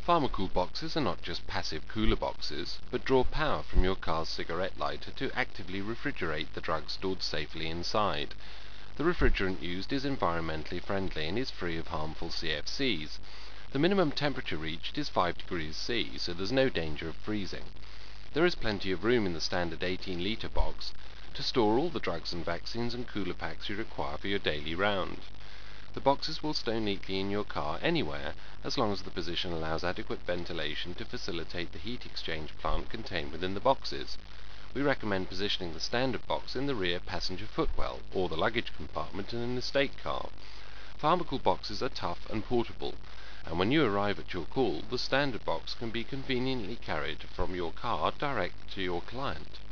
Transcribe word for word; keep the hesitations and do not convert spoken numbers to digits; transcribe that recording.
Pharmacool boxes are not just passive cooler boxes, but draw power from your car's cigarette lighter to actively refrigerate the drugs stored safely inside. The refrigerant used is environmentally friendly and is free of harmful C F Cs. The minimum temperature reached is five degrees C, so there's no danger of freezing. There is plenty of room in the standard eighteen litre box to store all the drugs and vaccines and cooler packs you require for your daily round. The boxes will stow neatly in your car anywhere, as long as the position allows adequate ventilation to facilitate the heat exchange plant contained within the boxes. We recommend positioning the standard box in the rear passenger footwell, or the luggage compartment in an estate car. Pharmacool boxes are tough and portable, and when you arrive at your call, the standard box can be conveniently carried from your car direct to your client.